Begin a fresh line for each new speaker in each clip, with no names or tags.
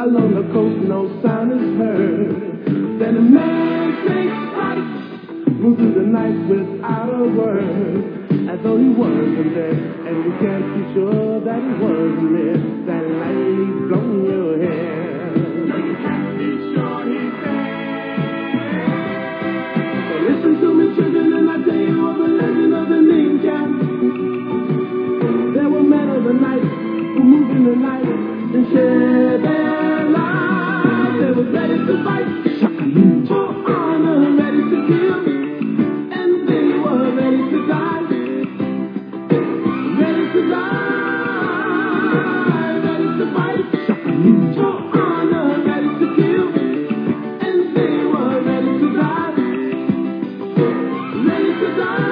Along the coast, no sound is heard. Then a man takes flight, moves through the night without a word, as though he wasn't there, and we can't be sure that he wasn't there. That lightly's blown your hair, so you can't be sure he's there. So listen to me, children, and I tell you of the legend of the ninja. There were men of the night who moved in the night and share their lives. They were ready to fight for honor, ready to kill, and they were ready to die. Ready to die, ready to fight for honor, ready to kill, and they were ready to die. Ready to die.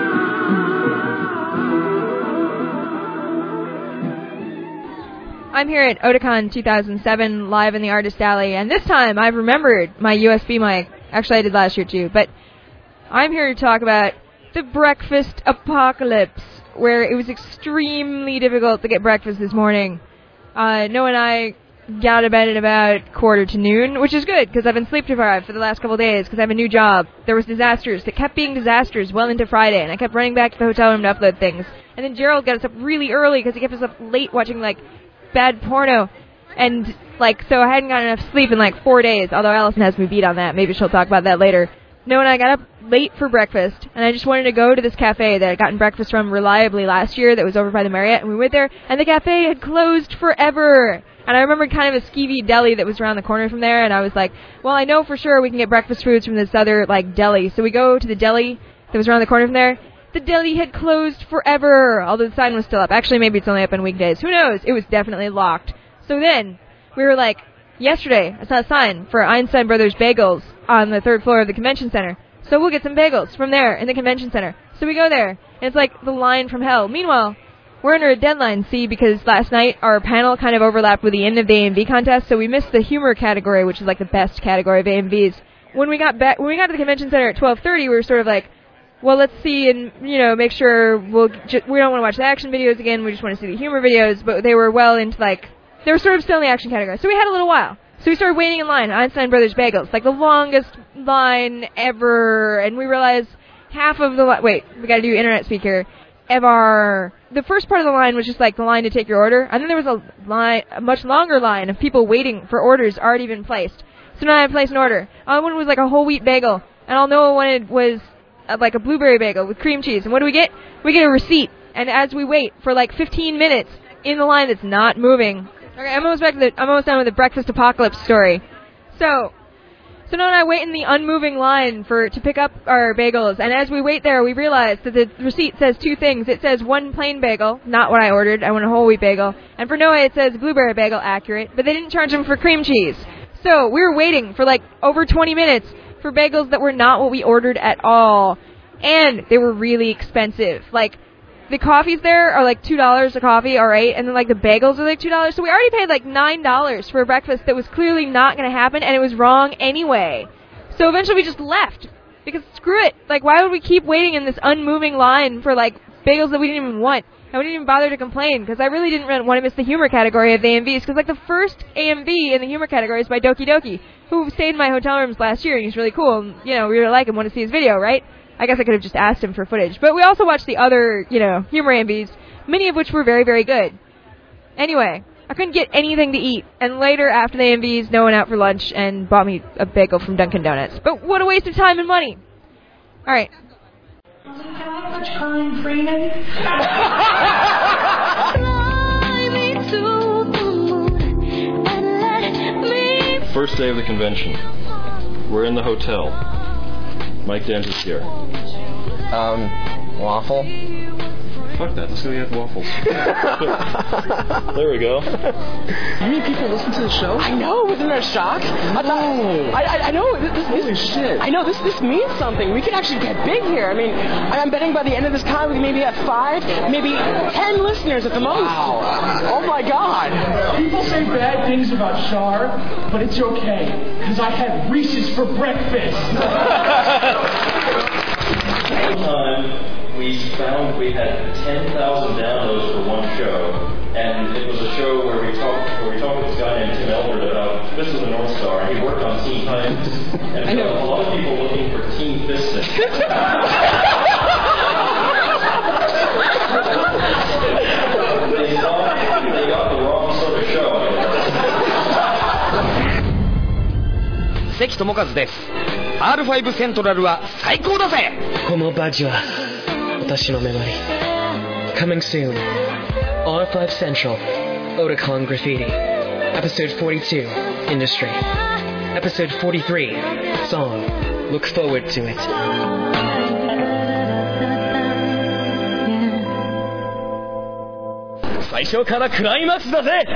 I'm here at Otakon 2007, live in the Artist Alley, and this time I've remembered my USB mic. Actually, I did last year too, but I'm here to talk about the breakfast apocalypse, where it was extremely difficult to get breakfast this morning. Noah and I got out of bed at about 12:45, which is good, because I've been sleep deprived for the last couple of days, because I have a new job. There was disasters that kept being disasters well into Friday, and I kept running back to the hotel room to upload things. And then Gerald got us up really early, because he kept us up late watching, bad porno, and so I hadn't gotten enough sleep in 4 days, although Allison has me beat on that. Maybe she'll talk about that later. Noah and I got up late for breakfast, and I just wanted to go to this cafe that I'd gotten breakfast from reliably last year that was over by the Marriott, and we went there, and the cafe had closed forever. And I remembered kind of a skeevy deli that was around the corner from there, and I was like, well, I know for sure we can get breakfast foods from this other deli. So we go to the deli that was around the corner from there. The deli had closed forever, although the sign was still up. Actually, maybe it's only up on weekdays. Who knows? It was definitely locked. So then, we were yesterday, I saw a sign for Einstein Brothers Bagels on the 3rd floor of the convention center. So we'll get some bagels from there in the convention center. So we go there, and it's the line from hell. Meanwhile, we're under a deadline, because last night our panel kind of overlapped with the end of the AMV contest, so we missed the humor category, which is the best category of AMVs. When we got to the convention center at 12:30, we were sort of well, let's see and, make sure we don't want to watch the action videos again. We just want to see the humor videos. But they were well into, they were sort of still in the action category. So we had a little while. So we started waiting in line at Einstein Brothers Bagels, the longest line ever. And we realized half of the wait, we got to do internet speak here. The first part of the line was just the line to take your order. And then there was a much longer line of people waiting for orders already been placed. So now I placed an order. All I wanted was a whole wheat bagel. And all Noah wanted was a blueberry bagel with cream cheese. And what do we get? We get a receipt. And as we wait for 15 minutes in the line that's not moving. Okay, I'm almost done with the breakfast apocalypse story. So Noah and I wait in the unmoving line to pick up our bagels. And as we wait there, we realize that the receipt says two things. It says one plain bagel, not what I ordered. I want a whole wheat bagel. And for Noah, it says blueberry bagel, accurate. But they didn't charge him for cream cheese. So we were waiting for over 20 minutes for bagels that were not what we ordered at all. And they were really expensive. The coffees there are $2 a coffee, alright, and then the bagels are $2. So we already paid $9 for a breakfast that was clearly not going to happen, and it was wrong anyway. So eventually we just left. Because screw it. Why would we keep waiting in this unmoving line for bagels that we didn't even want? And we didn't even bother to complain, because I really didn't want to miss the humor category of the AMVs, because the first AMV in the humor category is by Doki Doki, who stayed in my hotel rooms last year, and he's really cool, and, we really like him, want to see his video, right? I guess I could have just asked him for footage. But we also watched the other, humor AMVs, many of which were very, very good. Anyway, I couldn't get anything to eat, and later, after the AMVs, Noah went out for lunch and bought me a bagel from Dunkin' Donuts. But what a waste of time and money! Alright.
Time, Freeman.
First day of the convention. We're in the hotel. Mike Dent is here.
Waffle?
Fuck that, let's go get waffles. There we go.
How many people listen to the show? I know, wasn't there a shock? I know. Holy shit. I know, this means something. We could actually get big here. I mean, I'm betting by the end of this time we can maybe have 5, maybe 10 listeners at the most. Wow. Oh my god.
People say bad things about Char, but it's okay, because I had Reese's for breakfast.
Time we found we had 10,000 downloads for one show, and it was a show where we talked with this guy named Tim Elbert about This was a North Star. He worked on Teen Titans, and a lot of people looking for Teen Fisting. They got the wrong sort of show.
関智和です。R5 セントラルは最高だぜ。
このバッジは私のメモリ。Coming soon. R5 Central. Otakon Graffiti. Episode 42. Industry. Episode 43. Song. Look forward to it.
最初からクライマックスだぜ。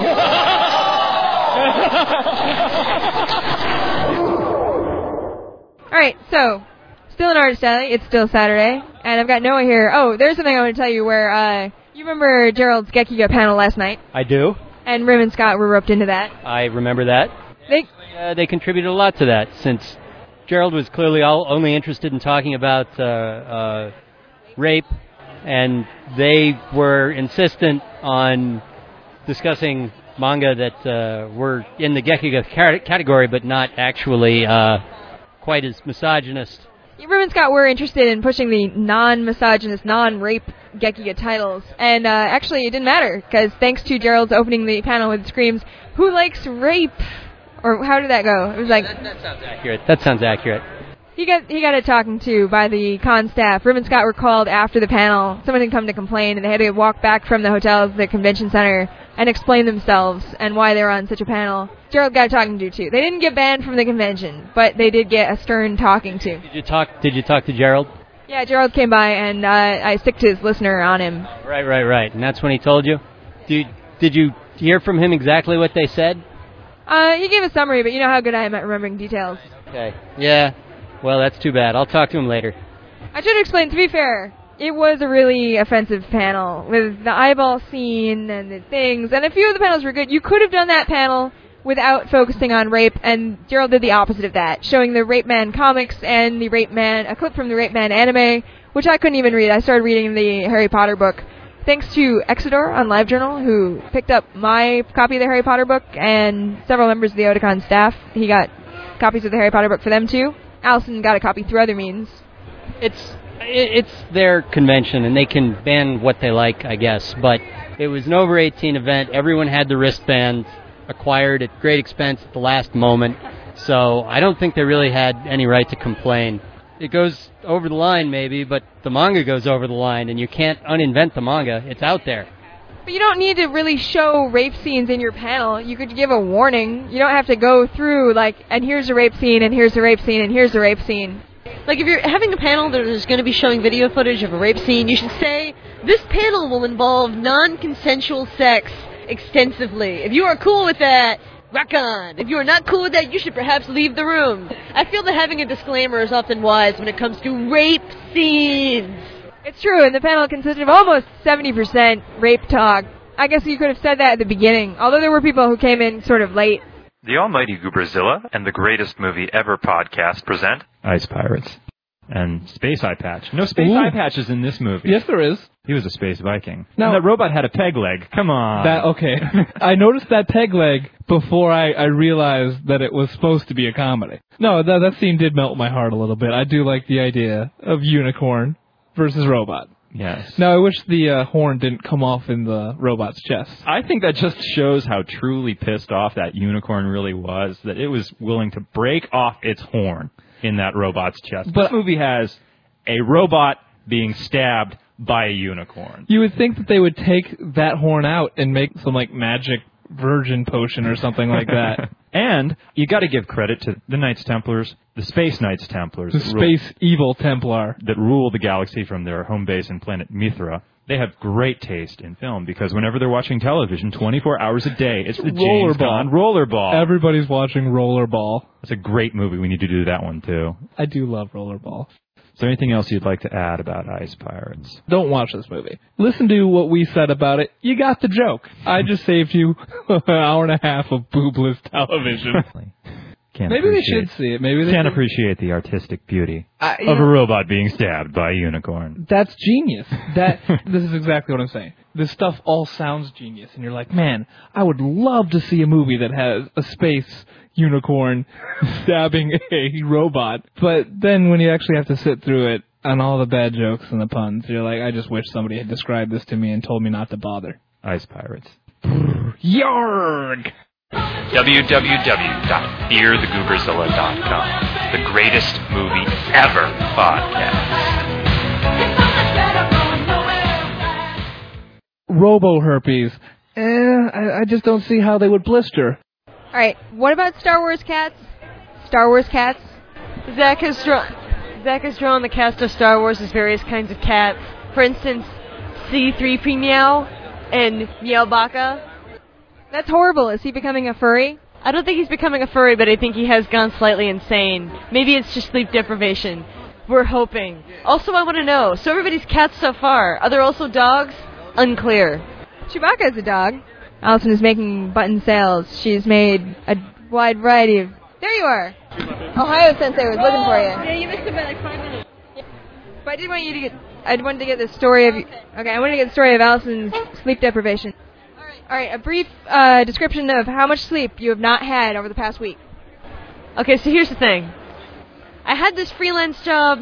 Alright, so, still in Artist Alley, it's still Saturday, and I've got Noah here. Oh, there's something I want to tell you where, you remember Gerald's Gekiga panel last night?
I do.
And Rim and Scott were roped into that.
I remember that. They contributed a lot to that, since Gerald was clearly only interested in talking about rape, and they were insistent on discussing manga that were in the Gekiga category, but not actually quite as misogynist.
Rim and Scott were interested in pushing the non-misogynist, non-rape Gekiga titles, and actually it didn't matter, because thanks to Gerald's opening the panel with screams, "Who likes rape?" Or how did that go? It was like...
That sounds accurate. That sounds accurate.
He got it talking to by the con staff. Rim and Scott were called after the panel. Someone had come to complain, and they had to walk back from the hotel to the convention center and explain themselves and why they were on such a panel. Gerald got a talking to, too. They didn't get banned from the convention, but they did get a stern talking to.
Did you talk to Gerald?
Yeah, Gerald came by, and I sicked his listener on him.
Right. And that's when he told you? Did you hear from him exactly what they said?
He gave a summary, but you know how good I am at remembering details.
Okay. Yeah. Well, that's too bad. I'll talk to him later.
I should explain, to be fair, it was a really offensive panel with the eyeball scene and the things, and a few of the panels were good. You could have done that panel without focusing on rape, and Gerald did the opposite of that, showing the Rape Man comics and the Rape Man, a clip from the Rape Man anime, which I couldn't even read. I started reading the Harry Potter book. Thanks to Exodor on LiveJournal, who picked up my copy of the Harry Potter book, and several members of the Otakon staff. He got copies of the Harry Potter book for them, too. Allison got a copy through other means.
It's their convention, and they can ban what they like, I guess. But it was an over 18 event. Everyone had the wristband acquired at great expense at the last moment. So I don't think they really had any right to complain. It goes over the line, maybe, but the manga goes over the line, and you can't uninvent the manga. It's out there.
But you don't need to really show rape scenes in your panel. You could give a warning. You don't have to go through, and here's a rape scene, and here's a rape scene, and here's a rape scene.
Like, if you're having a panel that is going to be showing video footage of a rape scene, you should say, this panel will involve non-consensual sex extensively. If you are cool with that, rock on. If you are not cool with that, you should perhaps leave the room. I feel that having a disclaimer is often wise when it comes to rape scenes.
It's true, and the panel consisted of almost 70% rape talk. I guess you could have said that at the beginning, although there were people who came in sort of late.
The Almighty Goobrazilla and the Greatest Movie Ever podcast present
Ice Pirates and Space Eye Patch. No Space Eye Patch is in this movie.
Yes, there is.
He was a space Viking.
Now,
and that robot had a peg leg. Come on.
Okay. I noticed that peg leg before I realized that it was supposed to be a comedy. No, that scene did melt my heart a little bit. I do like the idea of unicorn versus robot.
Yes.
Now, I wish the horn didn't come off in the robot's chest.
I think that just shows how truly pissed off that unicorn really was, that it was willing to break off its horn in that robot's chest. But this movie has a robot being stabbed by a unicorn.
You would think that they would take that horn out and make some, magic virgin potion or something like that.
And you got to give credit to the Knights Templars, the Space Knights Templars.
The Space Evil Templar.
That rule the galaxy from their home base in planet Mithra. They have great taste in film because whenever they're watching television 24 hours a day, it's the James Bond Rollerball.
Everybody's watching Rollerball.
It's a great movie. We need to do that one, too.
I do love Rollerball.
Is there anything else you'd like to add about Ice Pirates?
Don't watch this movie. Listen to what we said about it. You got the joke. I just saved you an hour and a half of boobless television. Maybe they should see it. Maybe they
can't
should.
appreciate the artistic beauty of
you know,
a robot being stabbed by a unicorn.
That's genius. This is exactly what I'm saying. This stuff all sounds genius, and you're like, man, I would love to see a movie that has a space unicorn stabbing a robot. But then when you actually have to sit through it and all the bad jokes and the puns, you're like, I just wish somebody had described this to me and told me not to bother.
Ice pirates.
Yarg!
www.fearthegooberzilla.com. The greatest movie ever podcast.
Robo-herpes. I just don't see how they would blister.
All right, what about Star Wars cats? Star Wars cats?
Zach has drawn the cast of Star Wars as various kinds of cats. For instance, C-3PO Meow and Meowbaka.
That's horrible. Is he becoming a furry?
I don't think he's becoming a furry, but I think he has gone slightly insane. Maybe it's just sleep deprivation. We're hoping. Also, I want to know, so everybody's cats so far, are there also dogs? Unclear.
Chewbacca is a dog. Allison is making button sales. She's made a wide variety of... There you are! Ohio Sensei was looking for you.
Yeah, you missed it by like 5 minutes.
But I wanted to get the story of... Okay, I wanted to get the story of Allison's sleep deprivation. Alright, a brief description of how much sleep you have not had over the past week.
Okay, so here's the thing. I had this freelance job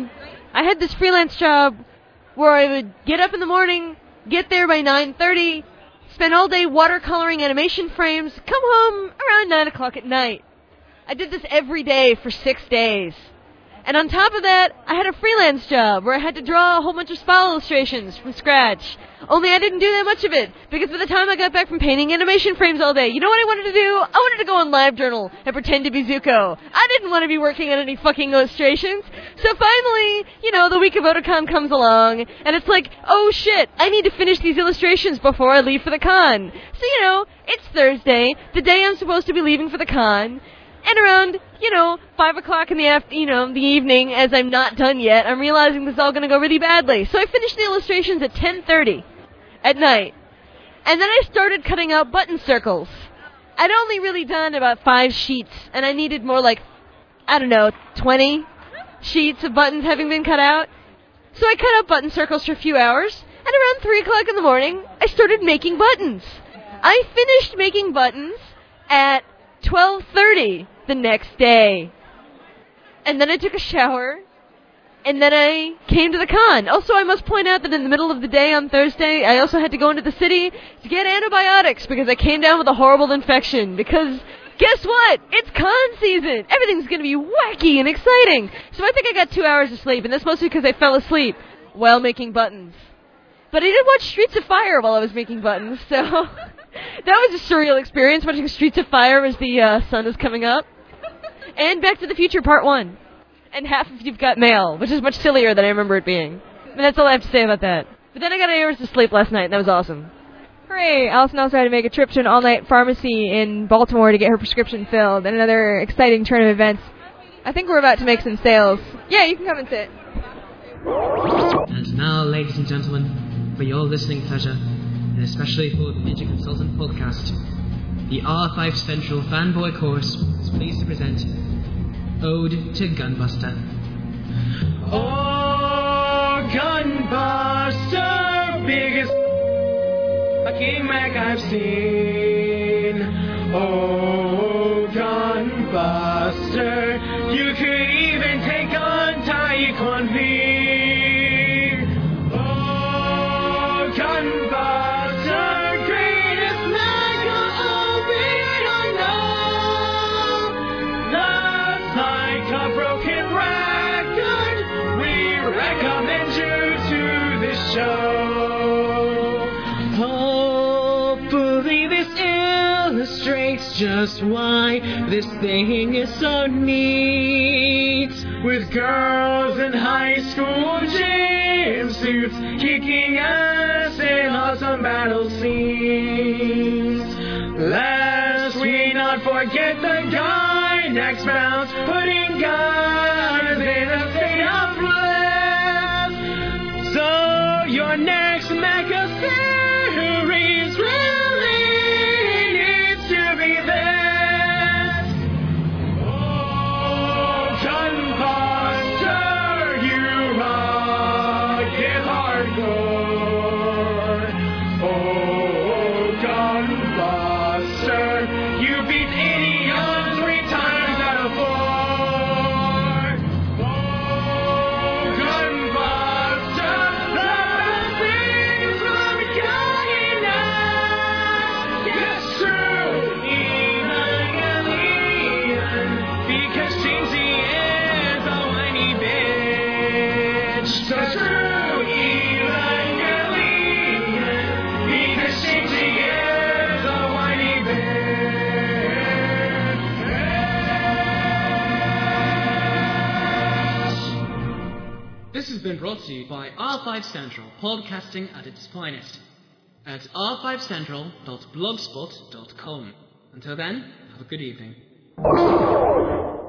where I would get up in the morning, get there by 9:30, spend all day watercoloring animation frames, come home around 9 o'clock at night. I did this every day for 6 days. And on top of that, I had a freelance job where I had to draw a whole bunch of spell illustrations from scratch. Only I didn't do that much of it, because by the time I got back from painting animation frames all day, you know what I wanted to do? I wanted to go on LiveJournal and pretend to be Zuko. I didn't want to be working on any fucking illustrations. So finally, the week of Otakon comes along, and it's like, oh shit, I need to finish these illustrations before I leave for the con. So, it's Thursday, the day I'm supposed to be leaving for the con. And around, 5 o'clock in the evening, as I'm not done yet, I'm realizing this is all going to go really badly. So I finished the illustrations at 10:30 at night. And then I started cutting out button circles. I'd only really done about 5 sheets, and I needed more like, 20 sheets of buttons having been cut out. So I cut out button circles for a few hours, and around 3 o'clock in the morning, I started making buttons. I finished making buttons at 12:30 the next day. And then I took a shower, and then I came to the con. Also, I must point out that in the middle of the day on Thursday, I also had to go into the city to get antibiotics because I came down with a horrible infection. Because, guess what? It's con season! Everything's going to be wacky and exciting! So I think I got 2 hours of sleep, and that's mostly because I fell asleep while making buttons. But I did watch Streets of Fire while I was making buttons, so... That was a surreal experience, watching Streets of Fire as the sun is coming up. And Back to the Future Part 1. And half of You've Got Mail, which is much sillier than I remember it being. And that's all I have to say about that. But then I got 8 hours of sleep last night, and that was awesome.
Hooray! Allison also had to make a trip to an all-night pharmacy in Baltimore to get her prescription filled, and another exciting turn of events. I think we're about to make some sales. Yeah, you can come and sit.
And now, ladies and gentlemen, for your listening pleasure, and especially for the Ninja Consultant podcast, the R5 Central Fanboy Chorus is pleased to present Ode to Gunbuster.
Oh, Gunbuster, biggest fucking Mac I've seen. Oh, Gunbuster, you could even take on Taekwon V. Oh, Gunbuster, greatest Mac of Just like a broken record, we recommend you to this show. Hopefully this illustrates just why this thing is so neat. With girls in high school gym suits kicking ass in awesome battle scenes. Lest we not forget the guy next round, putting guys in a state of bliss. So your next mecha series really needs to be this. Oh,
has been brought to you by R5 Central, podcasting at its finest, at r5central.blogspot.com. Until then, have a good evening.